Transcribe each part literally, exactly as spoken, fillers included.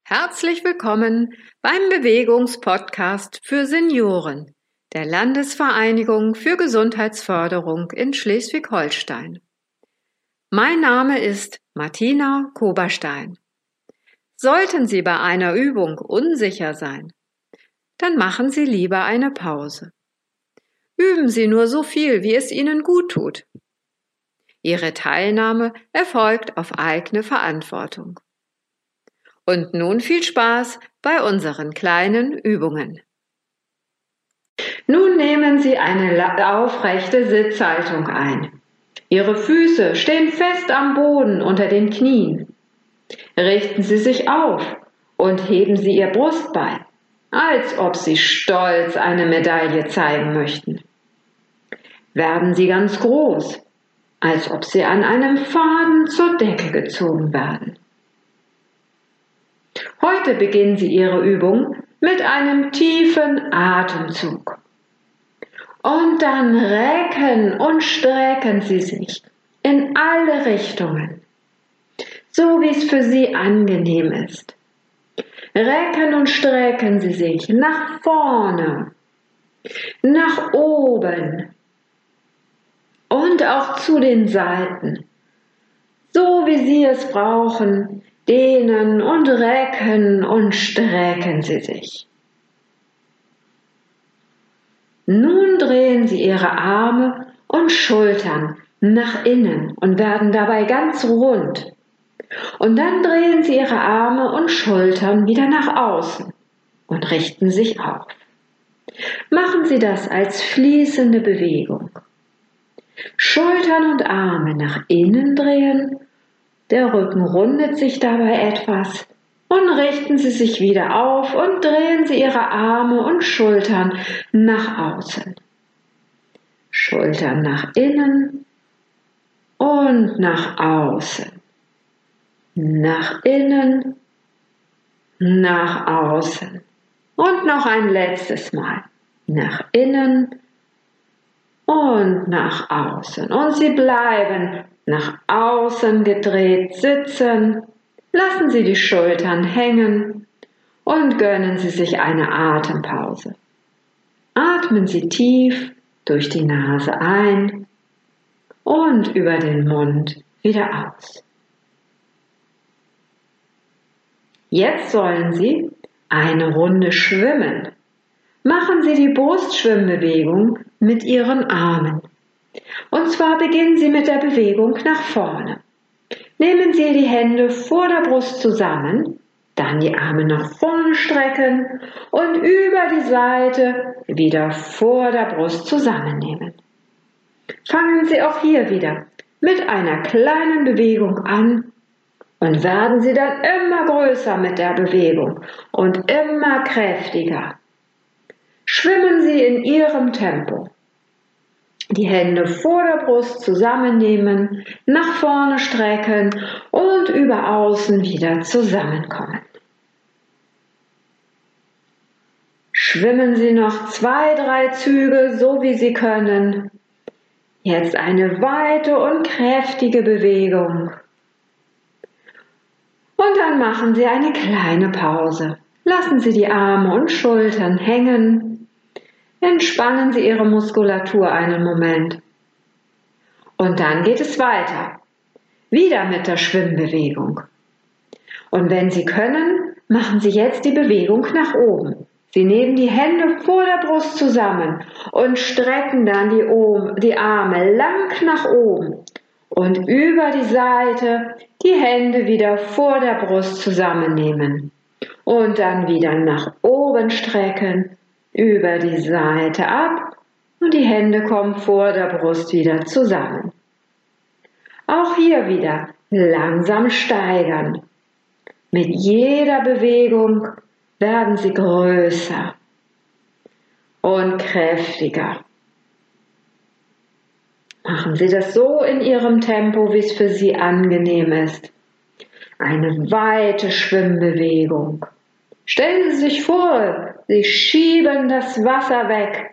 Herzlich willkommen beim Bewegungspodcast für Senioren der Landesvereinigung für Gesundheitsförderung in Schleswig-Holstein. Mein Name ist Martina Koberstein. Sollten Sie bei einer Übung unsicher sein, dann machen Sie lieber eine Pause. Üben Sie nur so viel, wie es Ihnen gut tut. Ihre Teilnahme erfolgt auf eigene Verantwortung. Und nun viel Spaß bei unseren kleinen Übungen. Nun nehmen Sie eine aufrechte Sitzhaltung ein. Ihre Füße stehen fest am Boden unter den Knien. Richten Sie sich auf und heben Sie Ihr Brustbein, als ob Sie stolz eine Medaille zeigen möchten. Werden Sie ganz groß, als ob Sie an einem Faden zur Decke gezogen werden. Heute beginnen Sie Ihre Übung mit einem tiefen Atemzug. Und dann recken und strecken Sie sich in alle Richtungen, so wie es für Sie angenehm ist. Recken und strecken Sie sich nach vorne, nach oben und auch zu den Seiten, so wie Sie es brauchen. Dehnen und recken und strecken Sie sich. Nun drehen Sie Ihre Arme und Schultern nach innen und werden dabei ganz rund. Und dann drehen Sie Ihre Arme und Schultern wieder nach außen und richten sich auf. Machen Sie das als fließende Bewegung. Schultern und Arme nach innen drehen. Der Rücken rundet sich dabei etwas und richten Sie sich wieder auf und drehen Sie Ihre Arme und Schultern nach außen. Schultern nach innen und nach außen. Nach innen, nach außen. Und noch ein letztes Mal. Nach innen und nach außen. Und Sie bleiben nach außen gedreht sitzen, lassen Sie die Schultern hängen und gönnen Sie sich eine Atempause. Atmen Sie tief durch die Nase ein und über den Mund wieder aus. Jetzt sollen Sie eine Runde schwimmen. Machen Sie die Brustschwimmbewegung mit Ihren Armen. Und zwar beginnen Sie mit der Bewegung nach vorne. Nehmen Sie die Hände vor der Brust zusammen, dann die Arme nach vorne strecken und über die Seite wieder vor der Brust zusammennehmen. Fangen Sie auch hier wieder mit einer kleinen Bewegung an und werden Sie dann immer größer mit der Bewegung und immer kräftiger. Schwimmen Sie in Ihrem Tempo. Die Hände vor der Brust zusammennehmen, nach vorne strecken und über außen wieder zusammenkommen. Schwimmen Sie noch zwei, drei Züge, so wie Sie können. Jetzt eine weite und kräftige Bewegung. Und dann machen Sie eine kleine Pause. Lassen Sie die Arme und Schultern hängen. Entspannen Sie Ihre Muskulatur einen Moment. Und dann geht es weiter. Wieder mit der Schwimmbewegung. Und wenn Sie können, machen Sie jetzt die Bewegung nach oben. Sie nehmen die Hände vor der Brust zusammen und strecken dann die, o- die Arme lang nach oben. Und über die Seite die Hände wieder vor der Brust zusammennehmen. Und dann wieder nach oben strecken. Über die Seite ab und die Hände kommen vor der Brust wieder zusammen. Auch hier wieder langsam steigern. Mit jeder Bewegung werden Sie größer und kräftiger. Machen Sie das so in Ihrem Tempo, wie es für Sie angenehm ist. Eine weite Schwimmbewegung. Stellen Sie sich vor, Sie schieben das Wasser weg.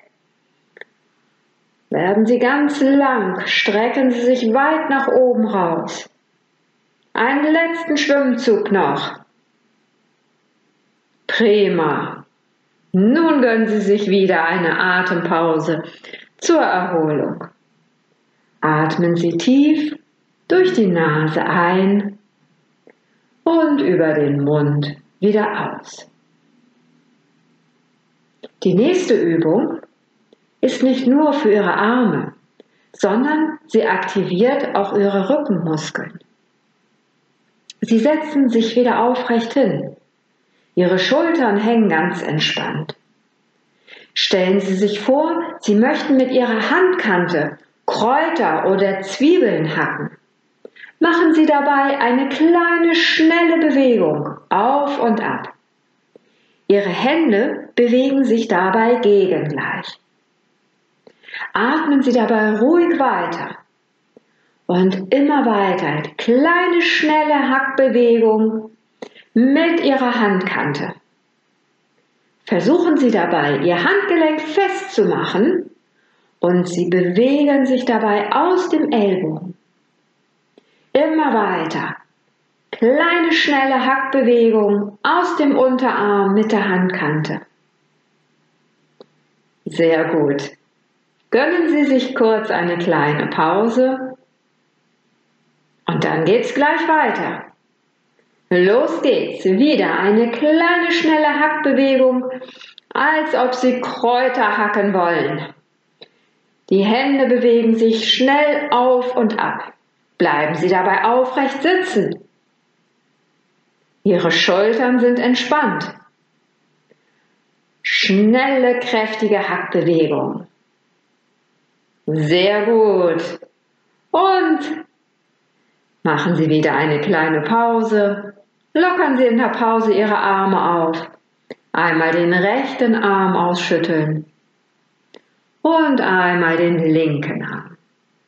Werden Sie ganz lang, strecken Sie sich weit nach oben raus. Einen letzten Schwimmzug noch. Prima. Nun gönnen Sie sich wieder eine Atempause zur Erholung. Atmen Sie tief durch die Nase ein und über den Mund wieder aus. Die nächste Übung ist nicht nur für Ihre Arme, sondern sie aktiviert auch Ihre Rückenmuskeln. Sie setzen sich wieder aufrecht hin. Ihre Schultern hängen ganz entspannt. Stellen Sie sich vor, Sie möchten mit Ihrer Handkante Kräuter oder Zwiebeln hacken. Machen Sie dabei eine kleine, schnelle Bewegung auf und ab. Ihre Hände bewegen sich dabei gegengleich. Atmen Sie dabei ruhig weiter und immer weiter kleine, schnelle Hackbewegung mit Ihrer Handkante. Versuchen Sie dabei, Ihr Handgelenk festzumachen und Sie bewegen sich dabei aus dem Ellbogen. Immer weiter. Kleine, schnelle Hackbewegung aus dem Unterarm mit der Handkante. Sehr gut. Gönnen Sie sich kurz eine kleine Pause und dann geht's gleich weiter. Los geht's. Wieder eine kleine, schnelle Hackbewegung, als ob Sie Kräuter hacken wollen. Die Hände bewegen sich schnell auf und ab. Bleiben Sie dabei aufrecht sitzen. Ihre Schultern sind entspannt. Schnelle, kräftige Hackbewegung. Sehr gut. Und machen Sie wieder eine kleine Pause. Lockern Sie in der Pause Ihre Arme auf. Einmal den rechten Arm ausschütteln und einmal den linken Arm.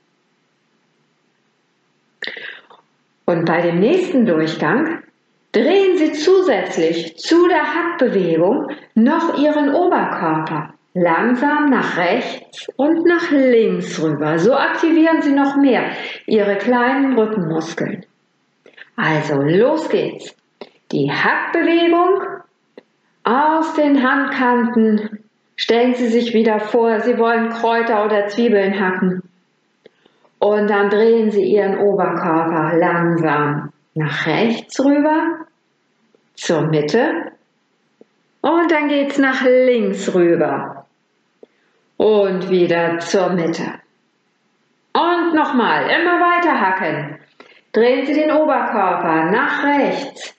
Und bei dem nächsten Durchgang drehen Sie zusätzlich zu der Hackbewegung noch Ihren Oberkörper langsam nach rechts und nach links rüber. So aktivieren Sie noch mehr Ihre kleinen Rückenmuskeln. Also los geht's. Die Hackbewegung aus den Handkanten. Stellen Sie sich wieder vor, Sie wollen Kräuter oder Zwiebeln hacken. Und dann drehen Sie Ihren Oberkörper langsam nach rechts rüber, zur Mitte. Und dann geht's nach links rüber. Und wieder zur Mitte. Und nochmal, immer weiter hacken. Drehen Sie den Oberkörper nach rechts.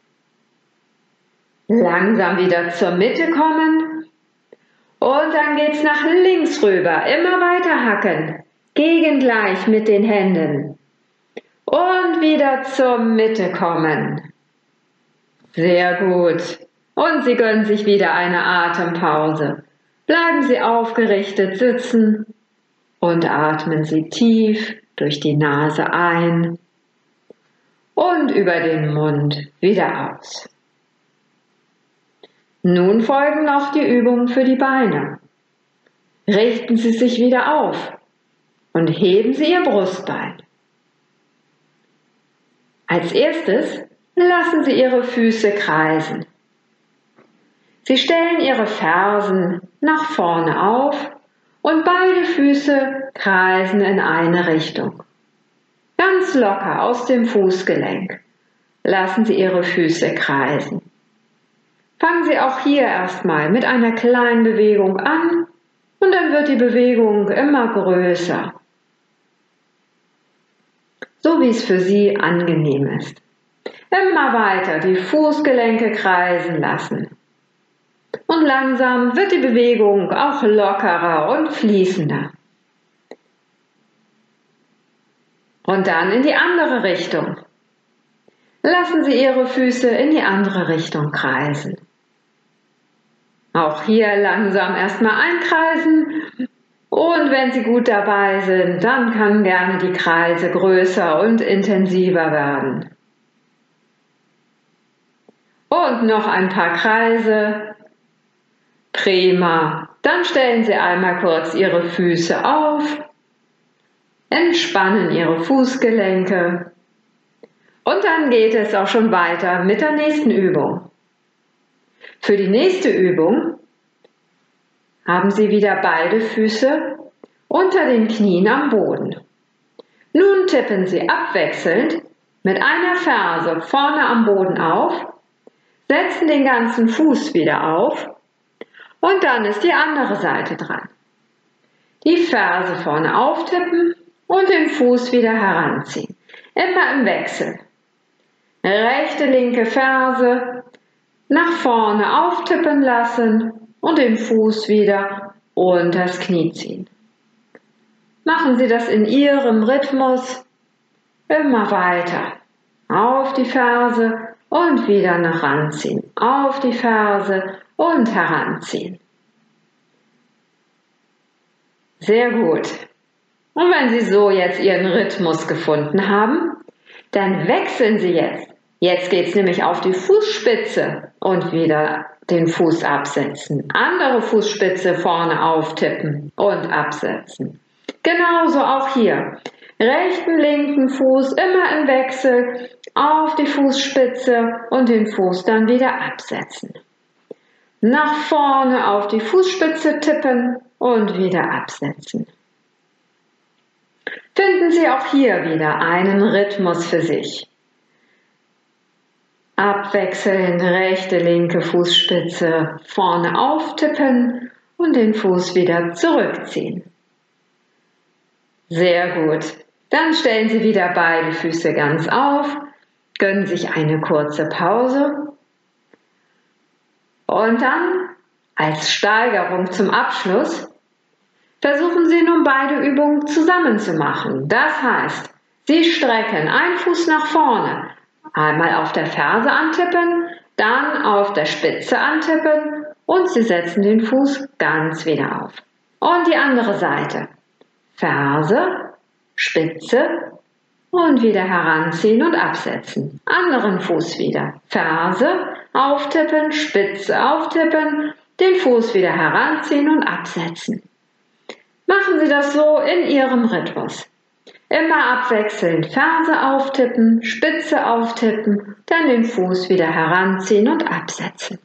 Langsam wieder zur Mitte kommen. Und dann geht's nach links rüber. Immer weiter hacken. Gegengleich mit den Händen. Und wieder zur Mitte kommen. Sehr gut. Und Sie gönnen sich wieder eine Atempause. Bleiben Sie aufgerichtet sitzen und atmen Sie tief durch die Nase ein und über den Mund wieder aus. Nun folgen noch die Übungen für die Beine. Richten Sie sich wieder auf und heben Sie Ihr Brustbein. Als erstes lassen Sie Ihre Füße kreisen. Sie stellen Ihre Fersen nach vorne auf und beide Füße kreisen in eine Richtung. Ganz locker aus dem Fußgelenk lassen Sie Ihre Füße kreisen. Fangen Sie auch hier erstmal mit einer kleinen Bewegung an und dann wird die Bewegung immer größer. So wie es für Sie angenehm ist. Immer weiter die Fußgelenke kreisen lassen. Und langsam wird die Bewegung auch lockerer und fließender. Und dann in die andere Richtung. Lassen Sie Ihre Füße in die andere Richtung kreisen. Auch hier langsam erstmal einkreisen. Und wenn Sie gut dabei sind, dann kann gerne die Kreise größer und intensiver werden. Und noch ein paar Kreise. Prima. Dann stellen Sie einmal kurz Ihre Füße auf, entspannen Ihre Fußgelenke und dann geht es auch schon weiter mit der nächsten Übung. Für die nächste Übung haben Sie wieder beide Füße unter den Knien am Boden. Nun tippen Sie abwechselnd mit einer Ferse vorne am Boden auf, setzen den ganzen Fuß wieder auf und dann ist die andere Seite dran. Die Ferse vorne auftippen und den Fuß wieder heranziehen. Immer im Wechsel. Rechte, linke Ferse nach vorne auftippen lassen und den Fuß wieder unter das Knie ziehen. Machen Sie das in Ihrem Rhythmus immer weiter. Auf die Ferse und wieder nach ranziehen. Auf die Ferse und heranziehen. Sehr gut. Und wenn Sie so jetzt Ihren Rhythmus gefunden haben, dann wechseln Sie jetzt. Jetzt geht es nämlich auf die Fußspitze und wieder den Fuß absetzen. Andere Fußspitze vorne auftippen und absetzen. Genauso auch hier. Rechten, linken Fuß immer im Wechsel auf die Fußspitze und den Fuß dann wieder absetzen. Nach vorne auf die Fußspitze tippen und wieder absetzen. Finden Sie auch hier wieder einen Rhythmus für sich. Abwechselnd rechte, linke Fußspitze vorne auftippen und den Fuß wieder zurückziehen. Sehr gut. Dann stellen Sie wieder beide Füße ganz auf, gönnen sich eine kurze Pause und dann als Steigerung zum Abschluss versuchen Sie nun beide Übungen zusammen zu machen. Das heißt, Sie strecken einen Fuß nach vorne, einmal auf der Ferse antippen, dann auf der Spitze antippen und Sie setzen den Fuß ganz wieder auf. Und die andere Seite. Ferse, Spitze und wieder heranziehen und absetzen. Anderen Fuß wieder. Ferse, auftippen, Spitze auftippen, den Fuß wieder heranziehen und absetzen. Machen Sie das so in Ihrem Rhythmus. Immer abwechselnd Ferse auftippen, Spitze auftippen, dann den Fuß wieder heranziehen und absetzen.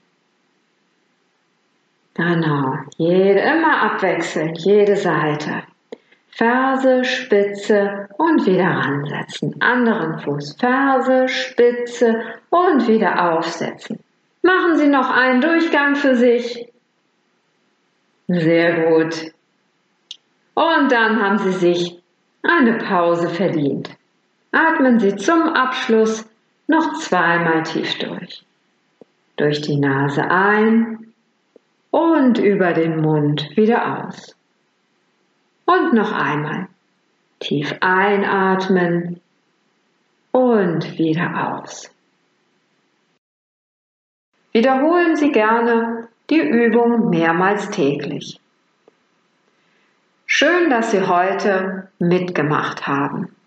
Genau, jede, immer abwechselnd, jede Seite. Ferse, Spitze und wieder ransetzen. Anderen Fuß Ferse, Spitze und wieder aufsetzen. Machen Sie noch einen Durchgang für sich. Sehr gut. Und dann haben Sie sich eine Pause verdient. Atmen Sie zum Abschluss noch zweimal tief durch. Durch die Nase ein und über den Mund wieder aus. Und noch einmal. Tief einatmen und wieder aus. Wiederholen Sie gerne die Übung mehrmals täglich. Schön, dass Sie heute mitgemacht haben.